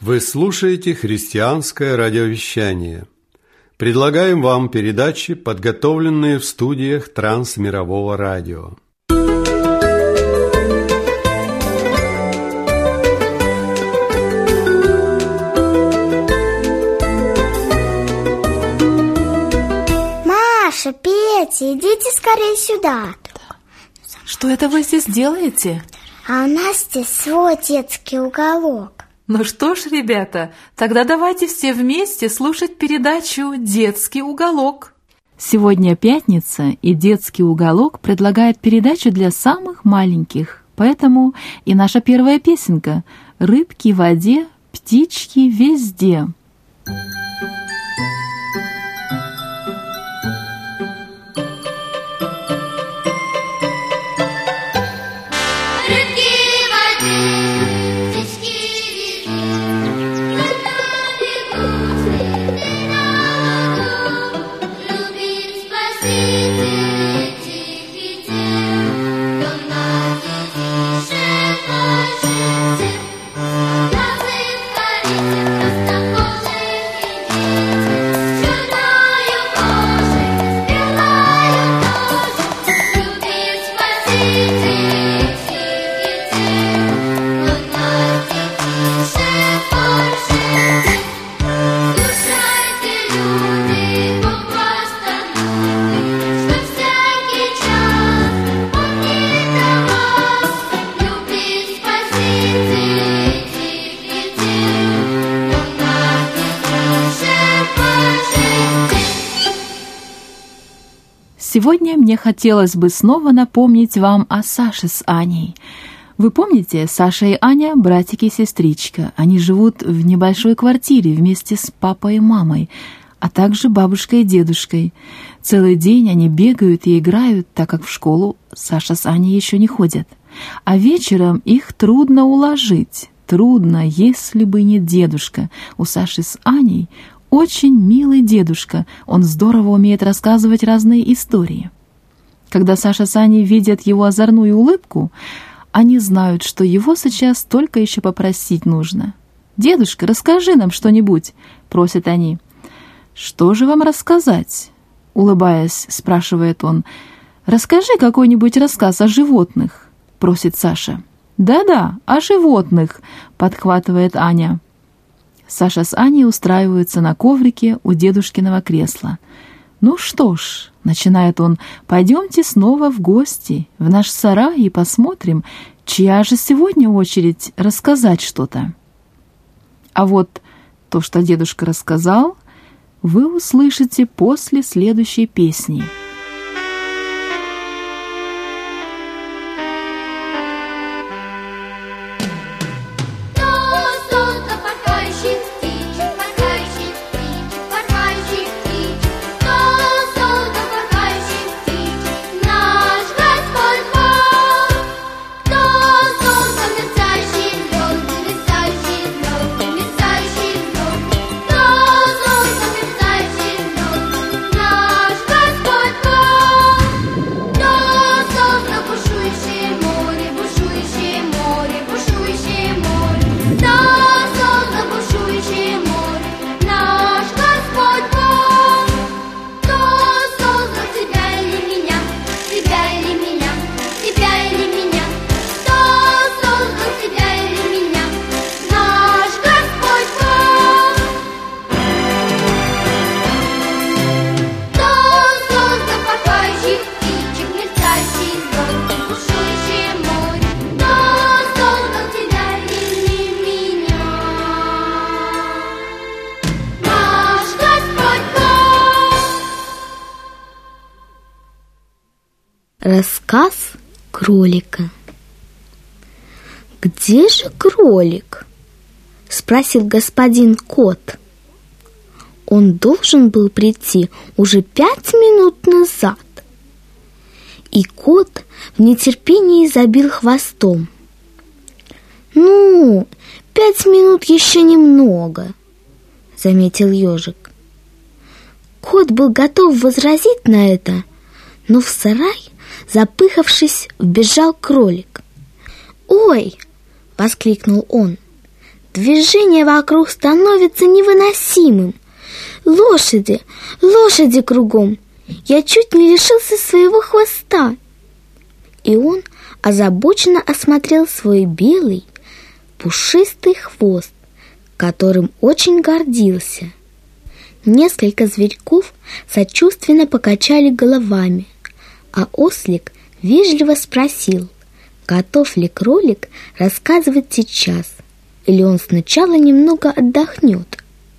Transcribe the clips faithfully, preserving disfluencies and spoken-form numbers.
Вы слушаете христианское радиовещание. Предлагаем вам передачи, подготовленные в студиях Трансмирового радио. Маша, Петя, идите скорее сюда. Что это вы здесь делаете? А у нас здесь свой детский уголок. Ну что ж, ребята, тогда давайте все вместе слушать передачу «Детский уголок». Сегодня пятница, и «Детский уголок» предлагает передачу для самых маленьких. Поэтому и наша первая песенка «Рыбки в воде, птички везде». Сегодня мне хотелось бы снова напомнить вам о Саше с Аней. Вы помните, Саша и Аня – братики и сестричка. Они живут в небольшой квартире вместе с папой и мамой, а также бабушкой и дедушкой. Целый день они бегают и играют, так как в школу Саша с Аней еще не ходят. А вечером их трудно уложить. Трудно, если бы не дедушка. У Саши с Аней очень милый дедушка, он здорово умеет рассказывать разные истории. Когда Саша с Аней видят его озорную улыбку, они знают, что его сейчас только еще попросить нужно. «Дедушка, расскажи нам что-нибудь», — просят они. «Что же вам рассказать?» — улыбаясь, спрашивает он. «Расскажи какой-нибудь рассказ о животных», — просит Саша. «Да-да, о животных», — подхватывает Аня. Саша с Аней устраиваются на коврике у дедушкиного кресла. «Ну что ж», — начинает он, — «пойдемте снова в гости, в наш сарай и посмотрим, чья же сегодня очередь рассказать что-то». А вот то, что дедушка рассказал, вы услышите после следующей песни. Рассказ кролика. «Где же кролик?» — спросил господин кот. Он должен был прийти уже пять минут назад. И кот в нетерпении забил хвостом. «Ну, пять минут еще немного», — заметил ежик. Кот был готов возразить на это, но в сарай, запыхавшись, вбежал кролик. «Ой!» — воскликнул он. Движение вокруг становится невыносимым. Лошади, лошади кругом. Я чуть не лишился своего хвоста. И он озабоченно осмотрел свой белый, пушистый хвост, которым очень гордился. Несколько зверьков сочувственно покачали головами, а ослик вежливо спросил, готов ли кролик рассказывать сейчас, или он сначала немного отдохнет.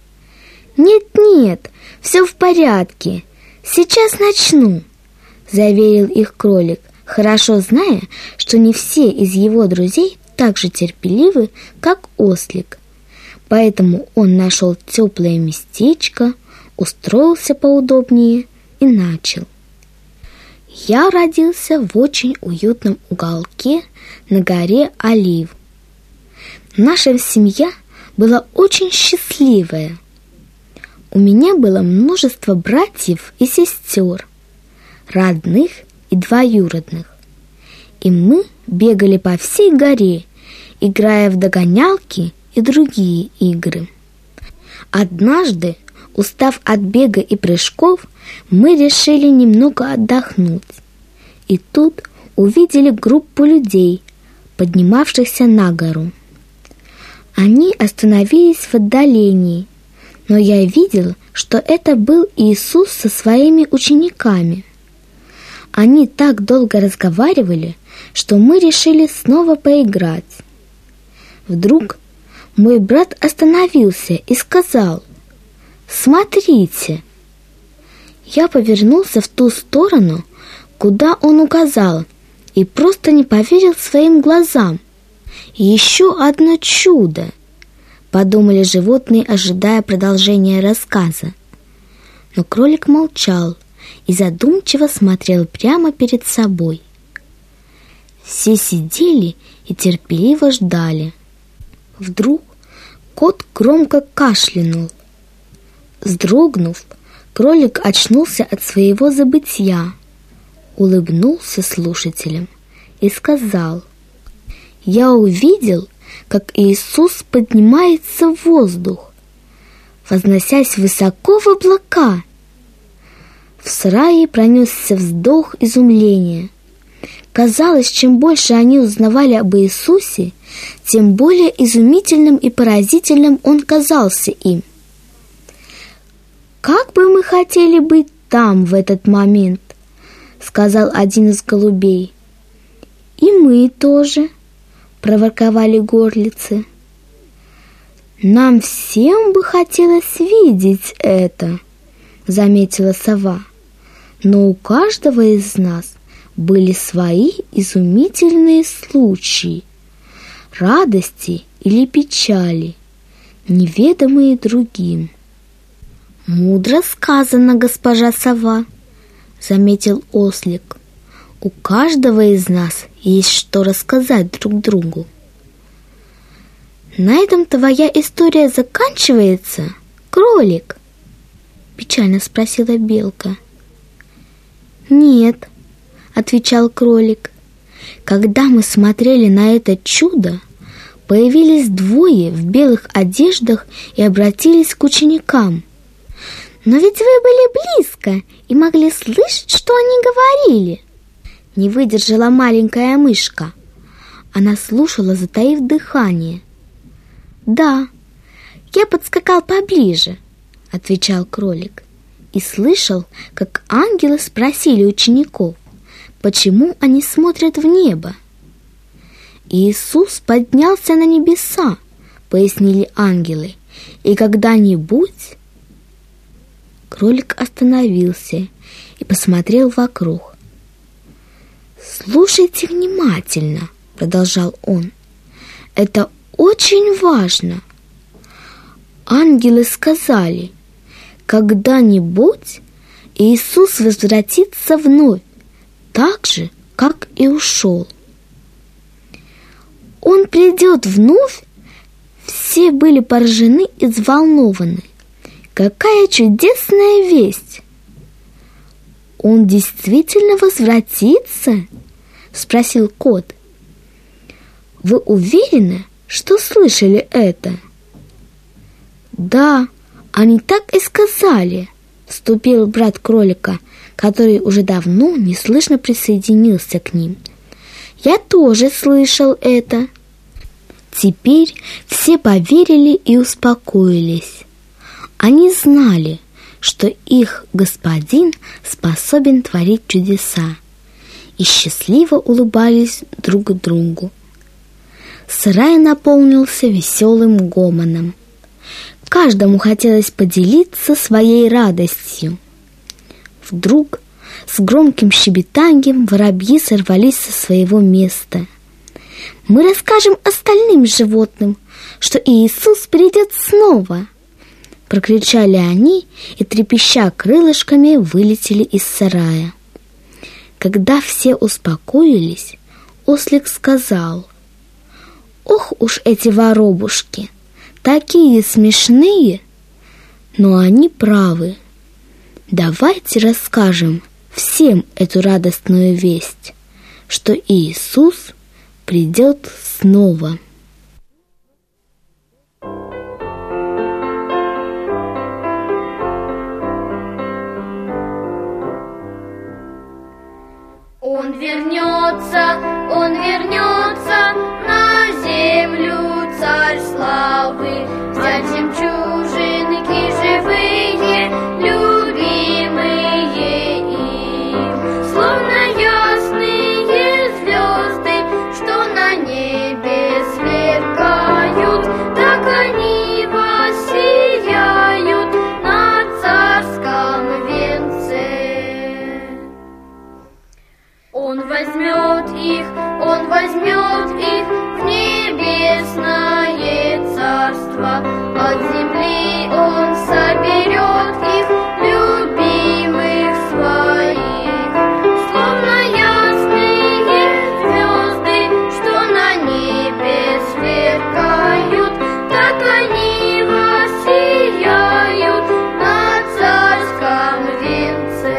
«Нет-нет, все в порядке, сейчас начну», — заверил их кролик, хорошо зная, что не все из его друзей так же терпеливы, как ослик. Поэтому он нашел теплое местечко, устроился поудобнее и начал. Я родился в очень уютном уголке на горе Олив. Наша семья была очень счастливая. У меня было множество братьев и сестер, родных и двоюродных. И мы бегали по всей горе, играя в догонялки и другие игры. Однажды, устав от бега и прыжков, мы решили немного отдохнуть. И тут увидели группу людей, поднимавшихся на гору. Они остановились в отдалении, но я видел, что это был Иисус со своими учениками. Они так долго разговаривали, что мы решили снова поиграть. Вдруг мой брат остановился и сказал: «Смотрите!» Я повернулся в ту сторону, куда он указал, и просто не поверил своим глазам. «Еще одно чудо!» — подумали животные, ожидая продолжения рассказа. Но кролик молчал и задумчиво смотрел прямо перед собой. Все сидели и терпеливо ждали. Вдруг кот громко кашлянул. Вздрогнув, кролик очнулся от своего забытья, улыбнулся слушателям и сказал: «Я увидел, как Иисус поднимается в воздух, возносясь высоко в облака». В сарае пронесся вздох изумления. Казалось, чем больше они узнавали об Иисусе, тем более изумительным и поразительным он казался им. «Как бы мы хотели быть там в этот момент», — сказал один из голубей. «И мы тоже», — проворковали горлицы. «Нам всем бы хотелось видеть это», — заметила сова. «Но у каждого из нас были свои изумительные случаи, радости или печали, неведомые другим». «Мудро сказано, госпожа сова», — заметил ослик. «У каждого из нас есть что рассказать друг другу». «На этом твоя история заканчивается, кролик?» — печально спросила белка. «Нет», — отвечал кролик. «Когда мы смотрели на это чудо, появились двое в белых одеждах и обратились к ученикам. «Но ведь вы были близко и могли слышать, что они говорили!» Не выдержала маленькая мышка. Она слушала, затаив дыхание. «Да, я подскакал поближе», — отвечал кролик, и слышал, как ангелы спросили учеников, почему они смотрят в небо. «Иисус поднялся на небеса», — пояснили ангелы, «и когда-нибудь...» Кролик остановился и посмотрел вокруг. «Слушайте внимательно», — продолжал он. «Это очень важно. Ангелы сказали, когда-нибудь Иисус возвратится вновь, так же, как и ушел. Он придет вновь». Все были поражены и взволнованы. Какая чудесная весть! «Он действительно возвратится?» — спросил кот. «Вы уверены, что слышали это?» Да, они так и сказали, вступил брат кролика, который уже давно неслышно присоединился к ним. Я тоже слышал это. Теперь все поверили и успокоились. Они знали, что их господин способен творить чудеса, и счастливо улыбались друг другу. Сарай наполнился веселым гомоном. Каждому хотелось поделиться своей радостью. Вдруг с громким щебетанием воробьи сорвались со своего места. «Мы расскажем остальным животным, что Иисус придет снова!» Прокричали они и, трепеща крылышками, вылетели из сарая. Когда все успокоились, ослик сказал: «Ох уж эти воробушки! Такие смешные, но они правы. Давайте расскажем всем эту радостную весть, что Иисус придет снова». Он вернется, он вернется на землю, царь славы, взять жемчужинки живые, любимые им, словно ясные звезды, что на небе сверкают, так они воссияют на царском венце. Он возьмет их, он возьмет их в небесное царство. От земли он соберет их, любимых своих, словно ясные звезды, что на небе сверкают, так они воссияют на царском венце.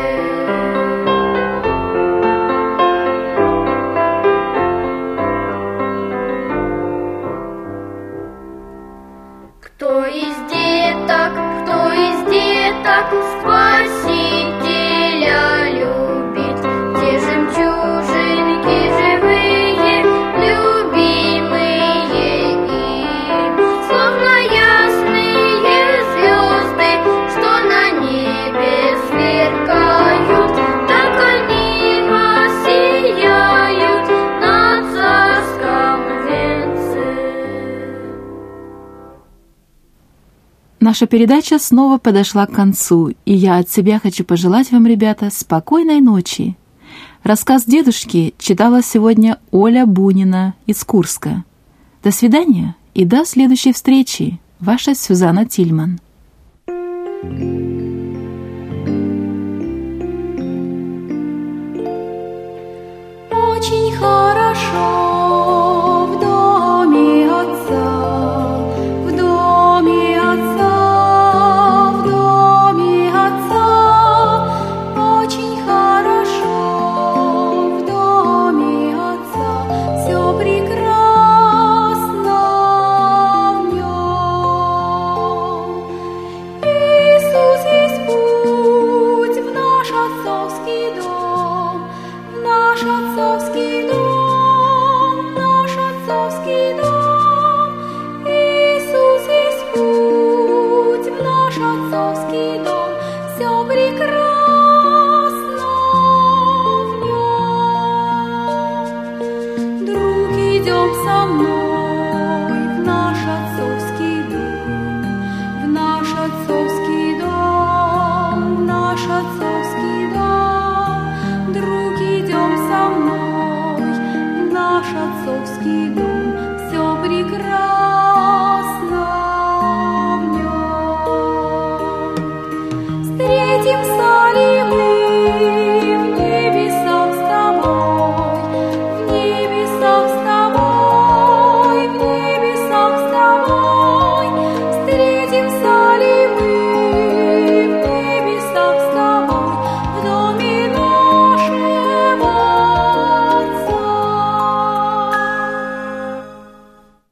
Кто из деток, кто из деток Спасителя любит, те жемчужинки живые, любимые им, словно ясные звезды, что на небе сверкают, так они воссияют на царском венце. Наша передача снова подошла к концу, и я от себя хочу пожелать вам, ребята, спокойной ночи. Рассказ дедушки читала сегодня Оля Бунина из Курска. До свидания и до следующей встречи. Ваша Сюзанна Тильман.